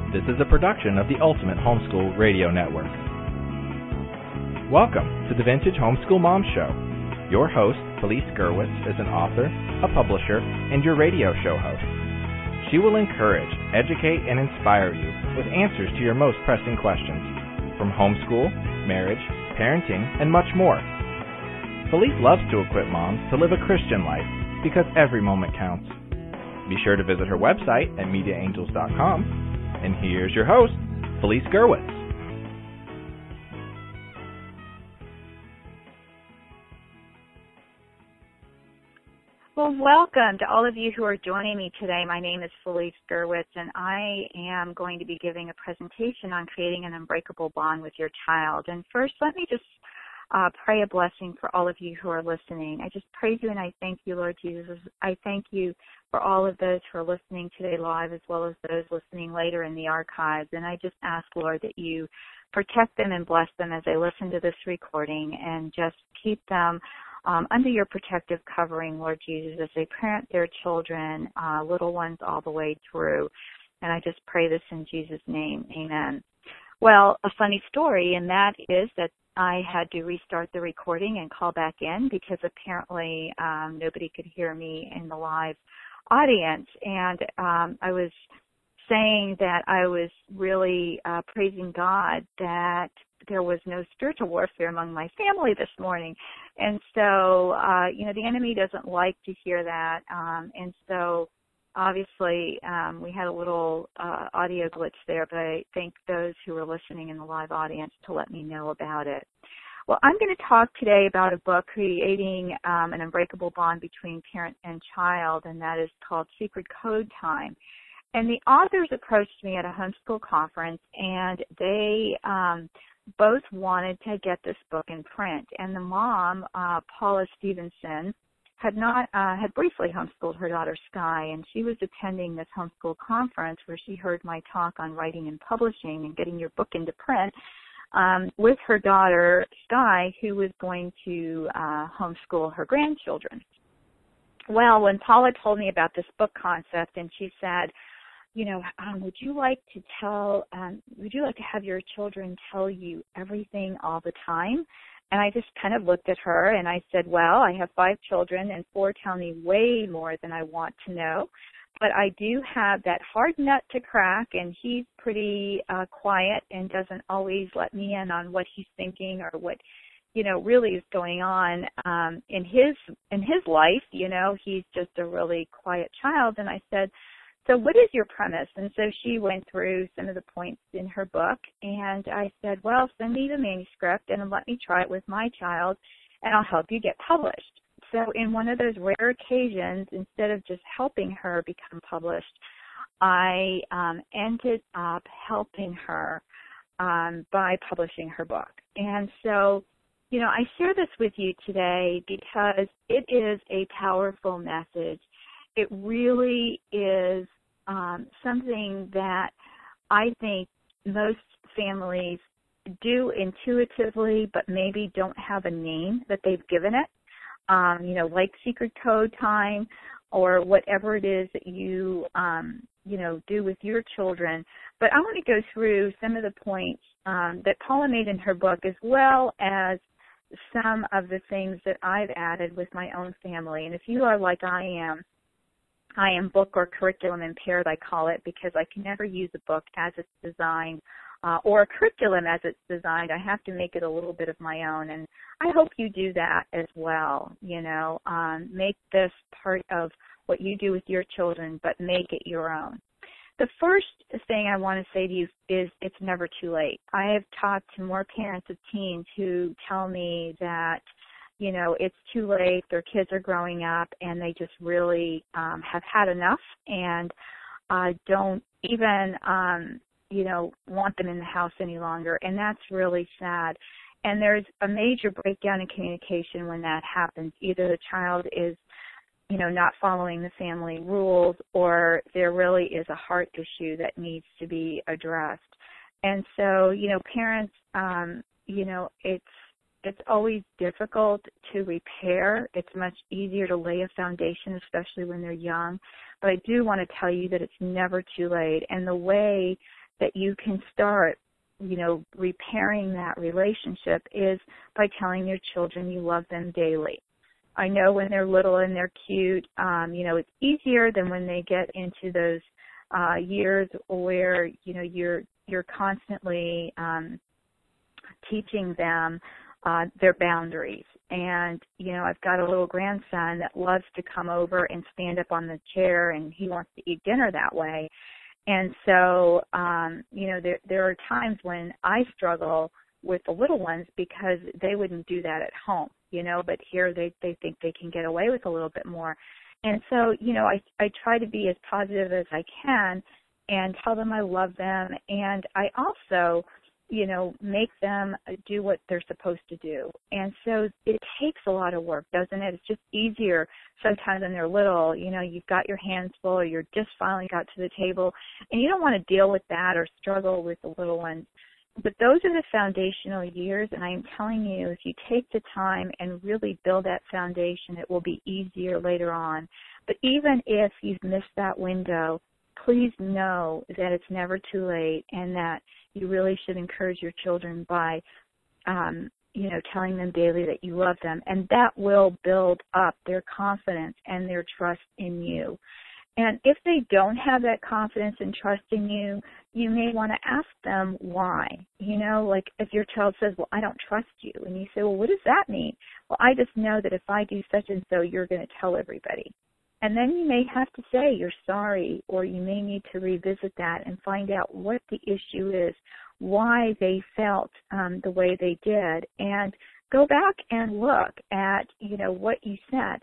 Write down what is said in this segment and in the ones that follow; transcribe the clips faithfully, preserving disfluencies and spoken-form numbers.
This is a production of the Ultimate Homeschool Radio Network. Welcome to the Vintage Homeschool Mom Show. Your host, Felice Gerwitz, is an author, a publisher, and your radio show host. She will encourage, educate, and inspire you with answers to your most pressing questions, from homeschool, marriage, parenting, and much more. Felice loves to equip moms to live a Christian life because every moment counts. Be sure to visit her website at media angels dot com. And here's your host, Felice Gerwitz. Well, welcome to all of you who are joining me today. My name is Felice Gerwitz, and I am going to be giving a presentation on creating an unbreakable bond with your child. And first, let me just uh, pray a blessing for all of you who are listening. I just praise you and I thank you, Lord Jesus. I thank you for all of those who are listening today live, as well as those listening later in the archives. And I just ask, Lord, that you protect them and bless them as they listen to this recording, and just keep them um, under your protective covering, Lord Jesus, as they parent their children, uh, little ones all the way through. And I just pray this in Jesus' name. Amen. Well, a funny story, and that is that I had to restart the recording and call back in because apparently um, nobody could hear me in the live audience. And um, I was saying that I was really uh, praising God that there was no spiritual warfare among my family this morning. And so, uh, you know, the enemy doesn't like to hear that. Um, and so, obviously, um, we had a little uh, audio glitch there, but I thank those who are listening in the live audience to let me know about it. Well, I'm going to talk today about a book, Creating um, an Unbreakable Bond Between Parent and Child, and that is called Secret Code Time. And the authors approached me at a homeschool conference, and they um, both wanted to get this book in print. And the mom, uh, Paula Stevenson, had not uh, had briefly homeschooled her daughter Sky, and she was attending this homeschool conference where she heard my talk on writing and publishing and getting your book into print um, with her daughter Sky, who was going to uh, homeschool her grandchildren. Well, when Paula told me about this book concept, and she said, you know, um, would you like to tell, um, would you like to have your children tell you everything all the time? And I just kind of looked at her and I said, well, I have five children and four tell me way more than I want to know. But I do have that hard nut to crack, and he's pretty uh, quiet and doesn't always let me in on what he's thinking or what, you know, really is going on um, in his in his life. You know, he's just a really quiet child. And I said, so what is your premise? And so she went through some of the points in her book, and I said, well, send me the manuscript and let me try it with my child, and I'll help you get published. So in one of those rare occasions, instead of just helping her become published, I um, ended up helping her um, by publishing her book. And so, you know, I share this with you today because it is a powerful message. It really is um, something that I think most families do intuitively, but maybe don't have a name that they've given it, um, you know, like Secret Code Time or whatever it is that you, um, you know, do with your children. But I want to go through some of the points um, that Paula made in her book, as well as some of the things that I've added with my own family. And if you are like I am, I am book or curriculum impaired, I call it, because I can never use a book as it's designed uh, or a curriculum as it's designed. I have to make it a little bit of my own, and I hope you do that as well. You know, um, make this part of what you do with your children, but make it your own. The first thing I want to say to you is it's never too late. I have talked to more parents of teens who tell me that, you know, it's too late, their kids are growing up, and they just really um, have had enough and uh, don't even, um, you know, want them in the house any longer. And that's really sad. And there's a major breakdown in communication when that happens. Either the child is, you know, not following the family rules, or there really is a heart issue that needs to be addressed. And so, you know, parents, um, you know, it's, It's always difficult to repair. It's much easier to lay a foundation, especially when they're young. But I do want to tell you that it's never too late. And the way that you can start, you know, repairing that relationship is by telling your children you love them daily. I know when they're little and they're cute, um, you know, it's easier than when they get into those uh, years where, you know, you're you're constantly um, teaching them uh, their boundaries. And, you know, I've got a little grandson that loves to come over and stand up on the chair, and he wants to eat dinner that way. And so, um, you know, there there are times when I struggle with the little ones because they wouldn't do that at home, you know, but here they, they think they can get away with a little bit more. And so, you know, I, I try to be as positive as I can and tell them I love them. And I also, you know, make them do what they're supposed to do. And so it takes a lot of work, doesn't it? It's just easier sometimes when they're little. You know, you've got your hands full, or you're just finally got to the table, and you don't want to deal with that or struggle with the little ones. But those are the foundational years, and I'm telling you, if you take the time and really build that foundation, it will be easier later on. But even if you've missed that window, please know that it's never too late, and that you really should encourage your children by, um, you know, telling them daily that you love them, and that will build up their confidence and their trust in you. And if they don't have that confidence and trust in you, you may want to ask them why. You know, like if your child says, well, I don't trust you, and you say, well, what does that mean? Well, I just know that if I do such and so, you're going to tell everybody. And then you may have to say you're sorry, or you may need to revisit that and find out what the issue is, why they felt um, the way they did, and go back and look at, you know, what you said.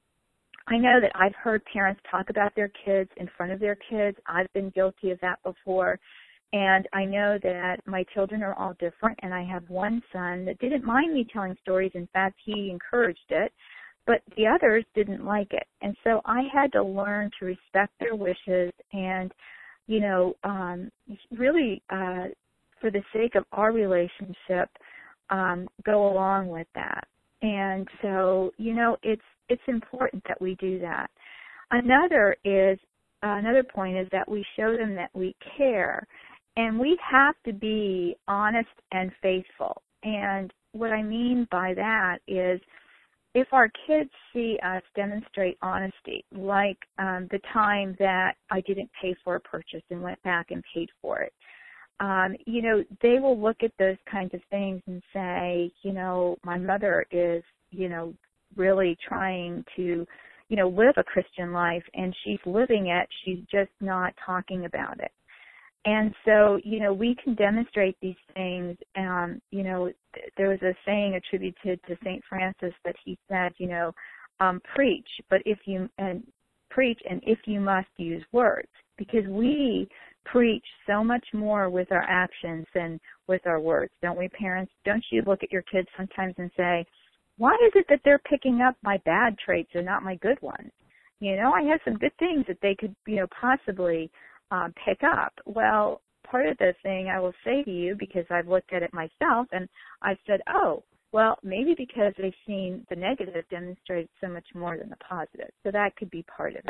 I know that I've heard parents talk about their kids in front of their kids. I've been guilty of that before. And I know that my children are all different, and I have one son that didn't mind me telling stories. In fact, he encouraged it. But the others didn't like it. And so I had to learn to respect their wishes and, you know, um, really uh, for the sake of our relationship, um, go along with that. And so, you know, it's it's important that we do that. Another is, uh, another point is that we show them that we care. And we have to be honest and faithful. And what I mean by that is, if our kids see us demonstrate honesty, like um, the time that I didn't pay for a purchase and went back and paid for it, um, you know, they will look at those kinds of things and say, you know, my mother is, you know, really trying to, you know, live a Christian life, and she's living it. She's just not talking about it. And so, you know, we can demonstrate these things. Um, you know, there was a saying attributed to Saint Francis that he said, you know, um, preach, but if you and preach, and if you must, use words, because we preach so much more with our actions than with our words, don't we, parents? Don't you look at your kids sometimes and say, why is it that they're picking up my bad traits and not my good ones? You know, I have some good things that they could, you know, possibly Um, pick up. Well, part of the thing I will say to you, because I've looked at it myself, and I've said, oh, well, maybe because they've seen the negative demonstrated so much more than the positive. So that could be part of it.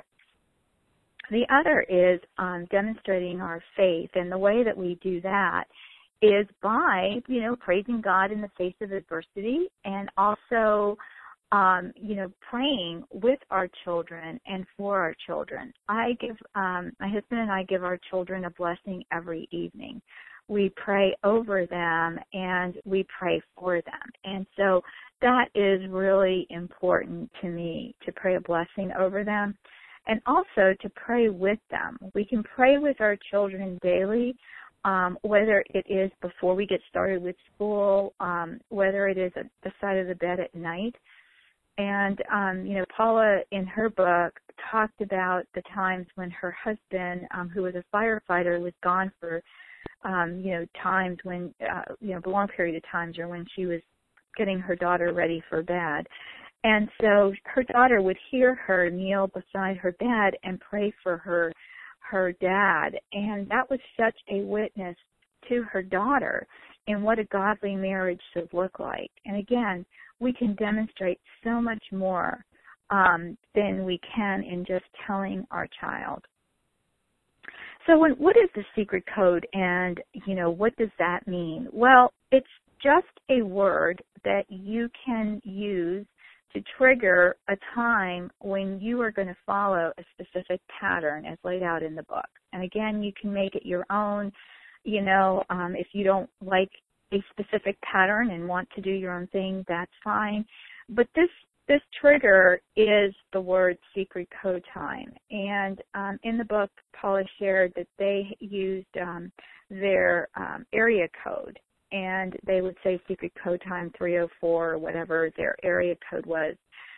The other is um, demonstrating our faith, and the way that we do that is by, you know, praising God in the face of adversity, and also Um, you know, praying with our children and for our children. I give, um, my husband and I give our children a blessing every evening. We pray over them and we pray for them. And so that is really important to me, to pray a blessing over them and also to pray with them. We can pray with our children daily, um, whether it is before we get started with school, um, whether it is at the side of the bed at night. And, um, you know, Paula, in her book, talked about the times when her husband, um, who was a firefighter, was gone for, um, you know, times when, uh, you know, the long period of times, or when she was getting her daughter ready for bed. And so her daughter would hear her kneel beside her bed and pray for her, her dad. And that was such a witness to her daughter and what a godly marriage should look like. And again, we can demonstrate so much more um, than we can in just telling our child. So when, what is the secret code, and, you know, what does that mean? Well, it's just a word that you can use to trigger a time when you are going to follow a specific pattern as laid out in the book. And again, you can make it your own. You know, um, if you don't like a specific pattern and want to do your own thing, that's fine. But this this trigger is the word secret code time. And um, in the book, Paula shared that they used um, their um, area code, and they would say secret code time three oh four or whatever their area code was,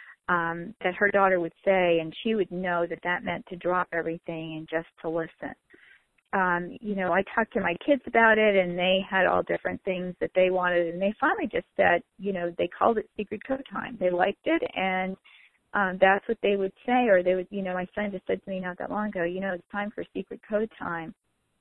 um, that her daughter would say, and she would know that that meant to drop everything and just to listen. Um, you know, I talked to my kids about it, and they had all different things that they wanted, and they finally just said, you know, they called it secret code time. They liked it, and um, that's what they would say, or they would, you know, my son just said to me not that long ago, you know, it's time for secret code time.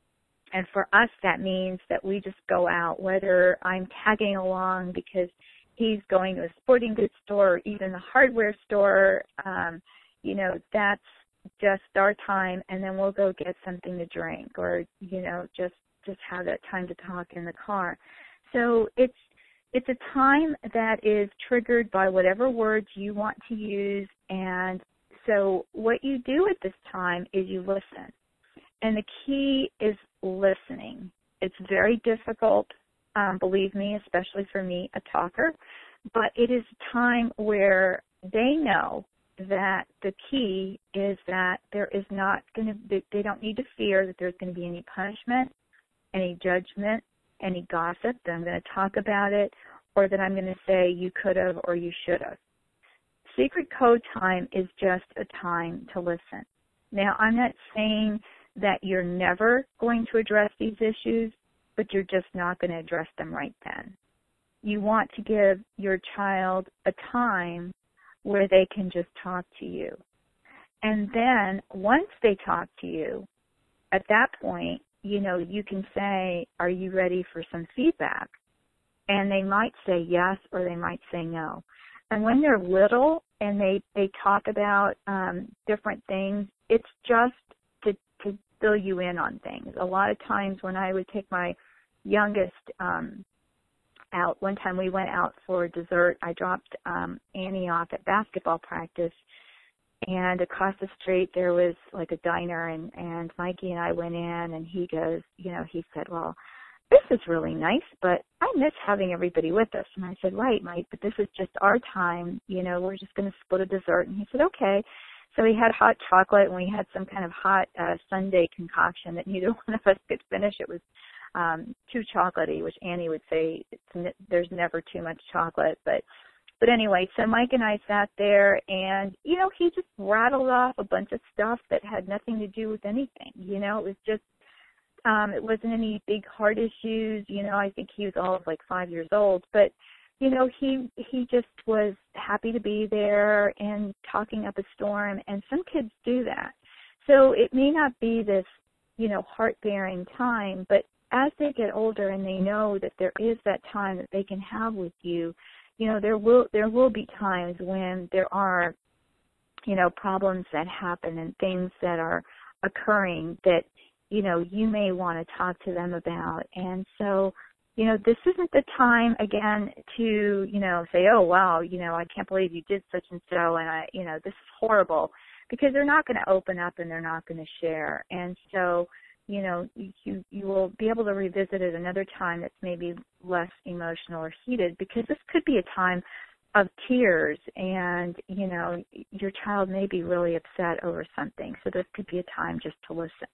And for us, that means that we just go out, whether I'm tagging along because he's going to a sporting goods store or even the hardware store, um, you know, that's just our time, and then we'll go get something to drink, or, you know, just just have that time to talk in the car. So it's it's a time that is triggered by whatever words you want to use, and so what you do at this time is you listen. And the key is listening. It's very difficult, um, believe me, especially for me, a talker, but it is a time where they know that the key is that there is not going to, they don't need to fear that there's going to be any punishment, any judgment, any gossip, that I'm going to talk about it, or that I'm going to say you could have or you should have. Secret code time is just a time to listen. Now, I'm not saying that you're never going to address these issues, but you're just not going to address them right then. You want to give your child a time where they can just talk to you. And then once they talk to you, at that point, you know, you can say, are you ready for some feedback? And they might say yes, or they might say no. And when they're little and they, they talk about um, different things, it's just to, to fill you in on things. A lot of times when I would take my youngest um, out, one time we went out for dessert. I dropped um, Annie off at basketball practice, and across the street there was like a diner, and, and Mikey and I went in, and he goes, you know, he said, well, this is really nice, but I miss having everybody with us. And I said, right, Mike, but this is just our time. You know, we're just going to split a dessert. And he said, okay. So we had hot chocolate, and we had some kind of hot uh, sundae concoction that neither one of us could finish. It was um, too chocolatey, which Annie would say it's, there's never too much chocolate. But but anyway, so Mike and I sat there, and, you know, he just rattled off a bunch of stuff that had nothing to do with anything. You know, it was just, um, it wasn't any big heart issues. You know, I think he was all of like five years old. But, you know, he he just was happy to be there and talking up a storm. And some kids do that. So it may not be this, you know, heart-bearing time, but as they get older and they know that there is that time that they can have with you, you know, there will there will be times when there are, you know, problems that happen and things that are occurring that, you know, you may want to talk to them about. And so, you know, this isn't the time, again, to, you know, say, oh, wow, you know, I can't believe you did such and so, and, I, you know, this is horrible, because they're not going to open up and they're not going to share. And so, you know, you you will be able to revisit it another time that's maybe less emotional or heated, because this could be a time of tears, and, you know, your child may be really upset over something. So this could be a time just to listen.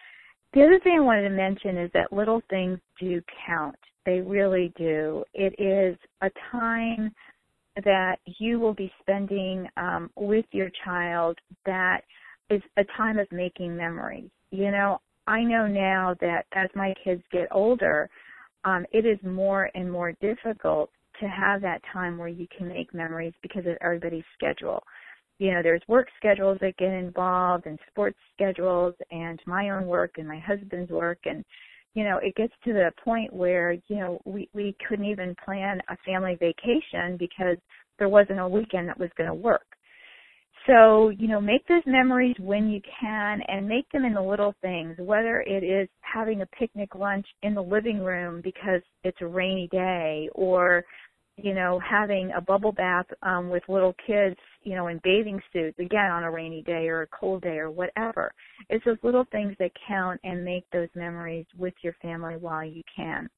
The other thing I wanted to mention is that little things do count. They really do. It is a time that you will be spending um, with your child that is a time of making memories. You know, I know now that as my kids get older, um, it is more and more difficult to have that time where you can make memories because of everybody's schedule. You know, there's work schedules that get involved, and sports schedules, and my own work and my husband's work. And, you know, it gets to the point where, you know, we, we couldn't even plan a family vacation because there wasn't a weekend that was going to work. so, you know, make those memories when you can, and make them in the little things, whether it is having a picnic lunch in the living room because it's a rainy day, or, you know, having a bubble bath um, with little kids, you know, in bathing suits, again, on a rainy day or a cold day or whatever. It's those little things that count, and make those memories with your family while you can.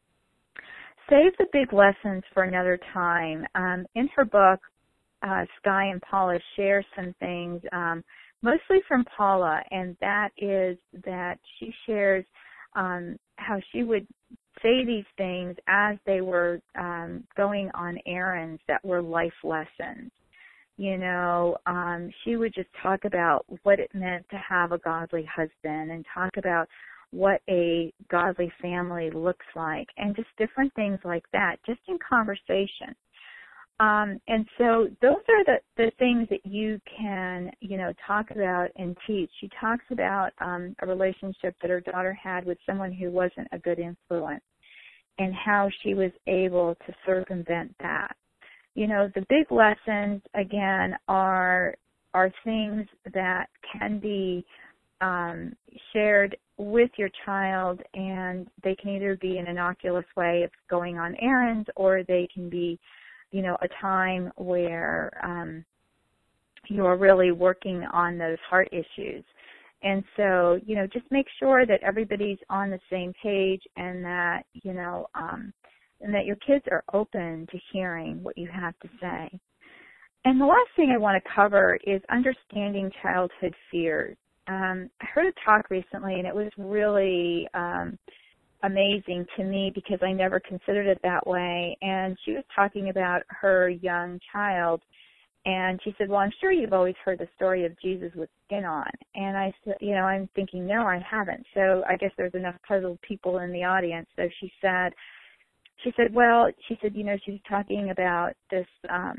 Save the big lessons for another time. Um, in her book, uh, Sky and Paula share some things, um, mostly from Paula, and that is that she shares um, how she would say these things as they were um, going on errands that were life lessons. You know, um, she would just talk about what it meant to have a godly husband, and talk about what a godly family looks like, and just different things like that, just in conversation. Um, and so those are the, the things that you can, you know, talk about and teach. She talks about um, a relationship that her daughter had with someone who wasn't a good influence, and how she was able to circumvent that. You know, the big lessons, again, are are things that can be um, shared with your child, and they can either be an innocuous way of going on errands, or they can be, you know, a time where um, you're really working on those heart issues. And so, you know, just make sure that everybody's on the same page, and that, you know, um, and that your kids are open to hearing what you have to say. And the last thing I want to cover is understanding childhood fears. Um, I heard a talk recently, and it was really um, amazing to me because I never considered it that way. And she was talking about her young child, and she said, well, I'm sure you've always heard the story of Jesus with skin on. And I said, you know, I'm thinking, no, I haven't. So I guess there's enough puzzled people in the audience. So she said, she said, well, she said, you know, she was talking about this, um,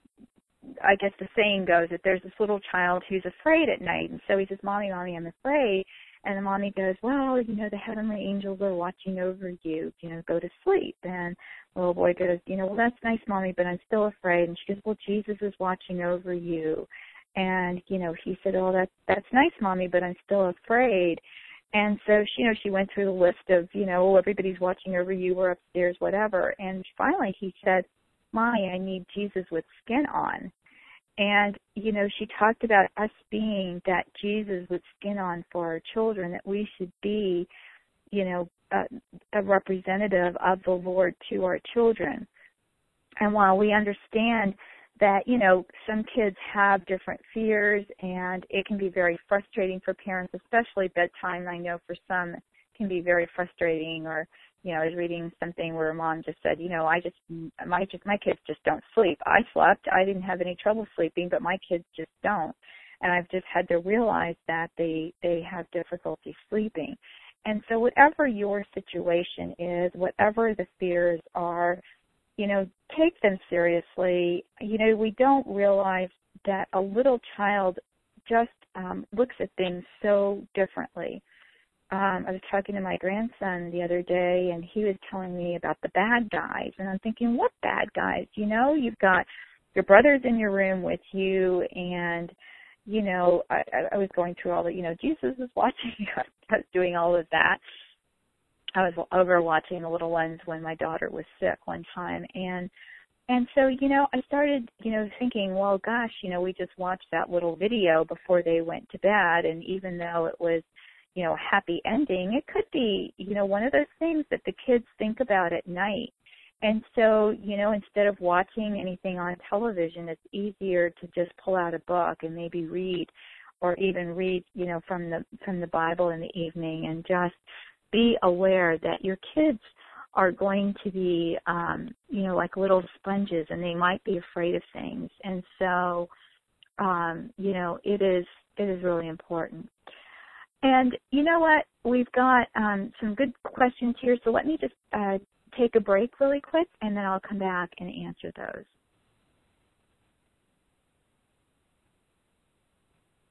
I guess the saying goes that there's this little child who's afraid at night. And so he says, Mommy, Mommy, I'm afraid. And the mommy goes, well, you know, the heavenly angels are watching over you, you know, go to sleep. And the little boy goes, you know, well, that's nice, Mommy, but I'm still afraid. And she goes, well, Jesus is watching over you. And, you know, he said, oh, that, that's nice, Mommy, but I'm still afraid. And so, she, you know, she went through the list of, you know, everybody's watching over you, we're upstairs, whatever. And finally he said, Mommy, I need Jesus with skin on. And, you know, she talked about us being that Jesus with skin on for our children, that we should be, you know, a, a representative of the Lord to our children. And while we understand that, you know, some kids have different fears, and it can be very frustrating for parents, especially bedtime. I know for some it can be very frustrating. Or, you know, I was reading something where a mom just said, you know, I just, my just, my kids just don't sleep. I slept. I didn't have any trouble sleeping, but my kids just don't. And I've just had to realize that they, they have difficulty sleeping. And so whatever your situation is, whatever the fears are, you know, take them seriously. You know, we don't realize that a little child just um, looks at things so differently. Um, I was talking to my grandson the other day, and he was telling me about the bad guys. And I'm thinking, what bad guys? You know, you've got your brothers in your room with you, and, you know, I, I was going through all the, you know, Jesus was watching. I was doing all of that. I was over watching the little ones when my daughter was sick one time. And and so, you know, I started, you know, thinking, well, gosh, you know, we just watched that little video before they went to bed. And even though it was, you know, a happy ending, it could be, you know, one of those things that the kids think about at night. And so, you know, instead of watching anything on television, it's easier to just pull out a book and maybe read, or even read, you know, from the from the Bible in the evening, and just be aware that your kids are going to be, um, you know, like little sponges, and they might be afraid of things. And so, um, you know, it is it is really important. And you know what? We've got um, some good questions here, so let me just uh, take a break really quick, and then I'll come back and answer those.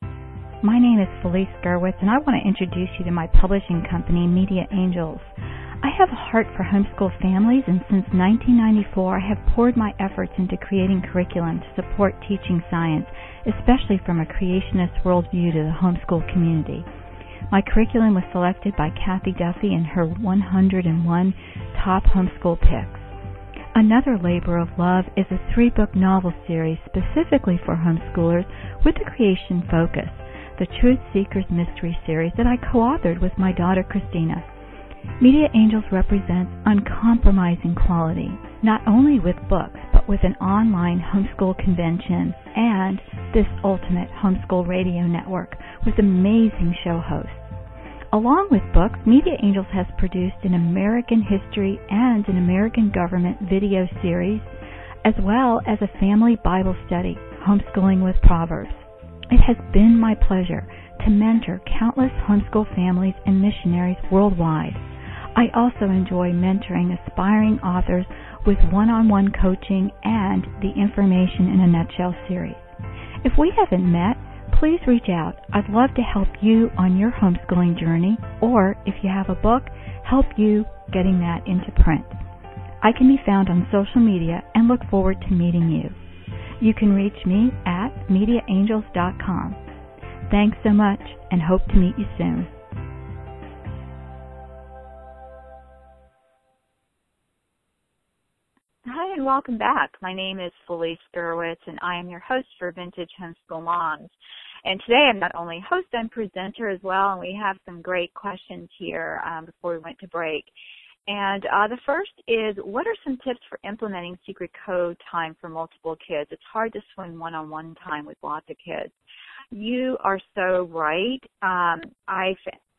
My name is Felice Gerwitz, and I want to introduce you to my publishing company, Media Angels. I have a heart for homeschool families, and since nineteen ninety-four, I have poured my efforts into creating curriculum to support teaching science, especially from a creationist worldview to the homeschool community. My curriculum was selected by Kathy Duffy in her one hundred one top homeschool picks. Another labor of love is a three-book novel series specifically for homeschoolers with a creation focus, the Truth Seekers Mystery Series that I co-authored with my daughter Christina. Media Angels represents uncompromising quality, not only with books, but with an online homeschool convention and this ultimate homeschool radio network with amazing show hosts. Along with books, Media Angels has produced an American history and an American government video series, as well as a family Bible study, Homeschooling with Proverbs. It has been my pleasure to mentor countless homeschool families and missionaries worldwide. I also enjoy mentoring aspiring authors with one-on-one coaching and the Information in a Nutshell series. If we haven't met, please reach out. I'd love to help you on your homeschooling journey, or if you have a book, help you getting that into print. I can be found on social media and look forward to meeting you. You can reach me at media angels dot com. Thanks so much, and hope to meet you soon. Hi, and welcome back. My name is Felice Gerwitz, and I am your host for Vintage Homeschool Moms. And today I'm not only host, I'm presenter as well, and we have some great questions here um, before we went to break. And uh, the first is, what are some tips for implementing secret code time for multiple kids? It's hard to swing one-on-one time with lots of kids. You are so right. Um, I,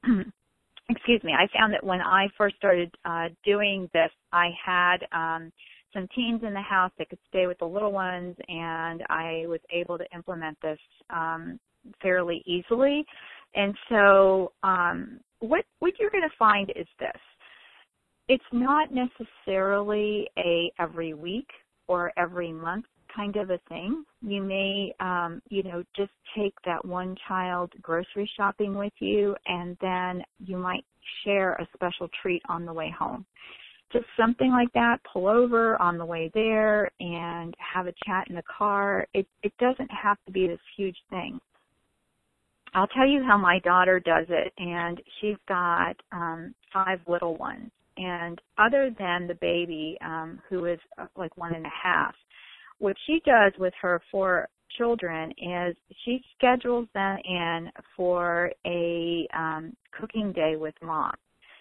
excuse me, I found that when I first started uh, doing this, I had um, some teens in the house that could stay with the little ones, and I was able to implement this um, fairly easily. And so um, what, what you're going to find is this. It's not necessarily a every week or every month kind of a thing. You may, um, you know, just take that one child grocery shopping with you, and then you might share a special treat on the way home. Just something like that, pull over on the way there and have a chat in the car. It, it doesn't have to be this huge thing. I'll tell you how my daughter does it, and she's got um, five little ones. And other than the baby, um, who is uh, like one and a half, what she does with her four children is she schedules them in for a um, cooking day with mom.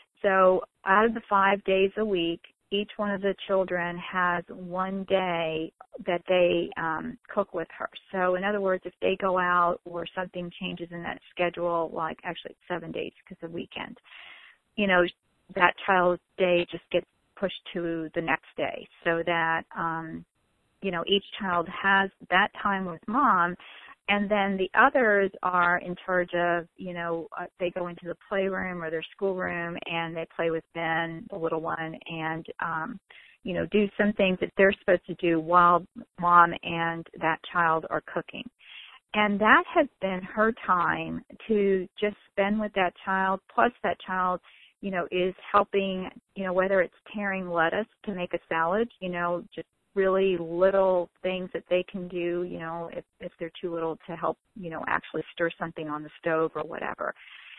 So out of the five days a week, each one of the children has one day that they um, cook with her. So in other words, if they go out or something changes in that schedule, like actually it's seven days because of the weekend, you know, that child's day just gets pushed to the next day so that, um, you know, each child has that time with mom, and then the others are in charge of, you know, uh, they go into the playroom or their schoolroom and they play with Ben, the little one, and, um, you know, do some things that they're supposed to do while mom and that child are cooking. And that has been her time to just spend with that child, plus that child, you know, is helping, you know, whether it's tearing lettuce to make a salad, you know, just really little things that they can do, you know, if, if they're too little to help, you know, actually stir something on the stove or whatever.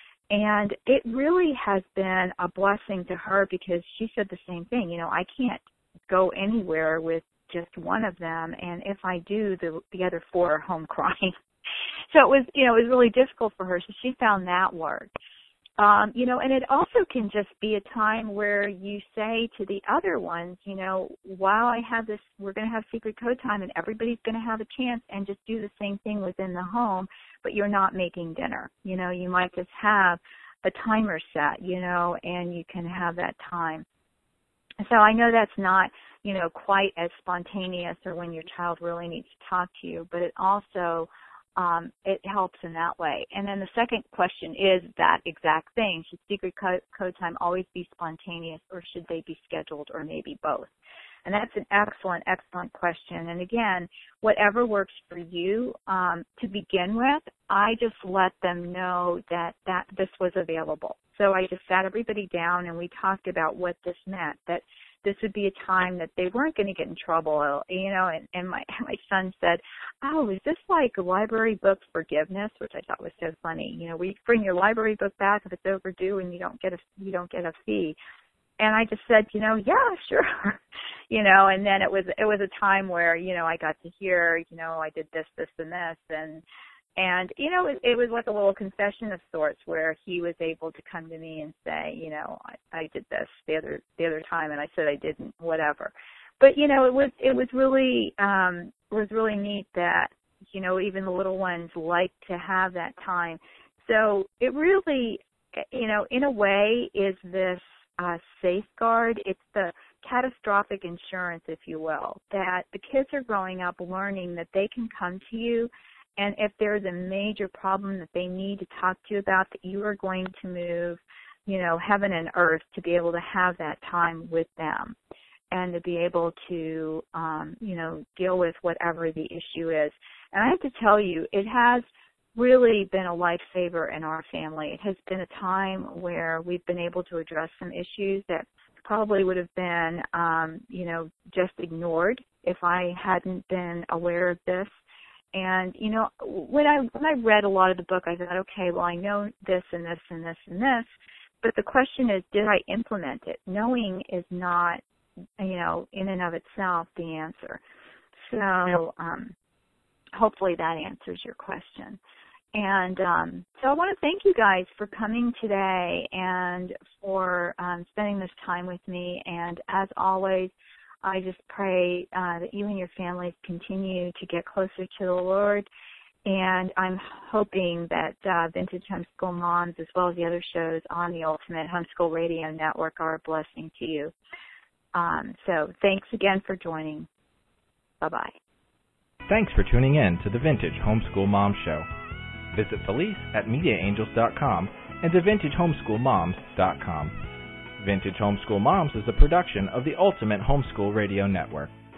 And it really has been a blessing to her because she said the same thing, you know, I can't go anywhere with just one of them, and if I do, the, the other four are home crying. So it was, you know, it was really difficult for her, so she found that worked. Um, you know, and it also can just be a time where you say to the other ones, you know, while I have this, we're going to have secret code time and everybody's going to have a chance, and just do the same thing within the home, but you're not making dinner. You know, you might just have a timer set, you know, and you can have that time. So I know that's not, you know, quite as spontaneous or when your child really needs to talk to you, but it also Um, it helps in that way. And then the second question is that exact thing. Should secret code, code time always be spontaneous, or should they be scheduled, or maybe both? And that's an excellent, excellent question. And again, whatever works for you, um, to begin with, I just let them know that, that this was available. So I just sat everybody down and we talked about what this meant, that this would be a time that they weren't going to get in trouble, you know, and, and my my son said, oh, is this like a library book forgiveness, which I thought was so funny. You know, we bring your library book back if it's overdue and you don't get a, you don't get a fee. And I just said, you know, yeah, sure. you know, and then it was, it was a time where, you know, I got to hear, you know, I did this, this, and this. And, and, you know, it, it was like a little confession of sorts where he was able to come to me and say, you know, I, I did this the other, the other time and I said I didn't, whatever. But, you know, it was, it was really, um, it was really neat that, you know, even the little ones like to have that time. So it really, you know, in a way is this, Uh, safeguard. It's the catastrophic insurance, if you will, that the kids are growing up learning that they can come to you, and if there's a major problem that they need to talk to you about, that you are going to move, you know, heaven and earth to be able to have that time with them and to be able to, um, you know, deal with whatever the issue is. And I have to tell you, it has really been a lifesaver in our family. It has been a time where we've been able to address some issues that probably would have been, um, you know, just ignored if I hadn't been aware of this. And, you know, when I when I read a lot of the book, I thought, okay, well, I know this and this and this and this, but the question is, did I implement it? Knowing is not, you know, in and of itself the answer. So um, hopefully that answers your question. And um, so I want to thank you guys for coming today and for um, spending this time with me. And as always, I just pray uh, that you and your families continue to get closer to the Lord. And I'm hoping that uh, Vintage Homeschool Moms, as well as the other shows on the Ultimate Homeschool Radio Network, are a blessing to you. Um, so thanks again for joining. Bye-bye. Thanks for tuning in to the Vintage Homeschool Mom Show. Visit Felice at media angels dot com and to vintage homeschool moms dot com. Vintage Homeschool Moms is a production of the Ultimate Homeschool Radio Network.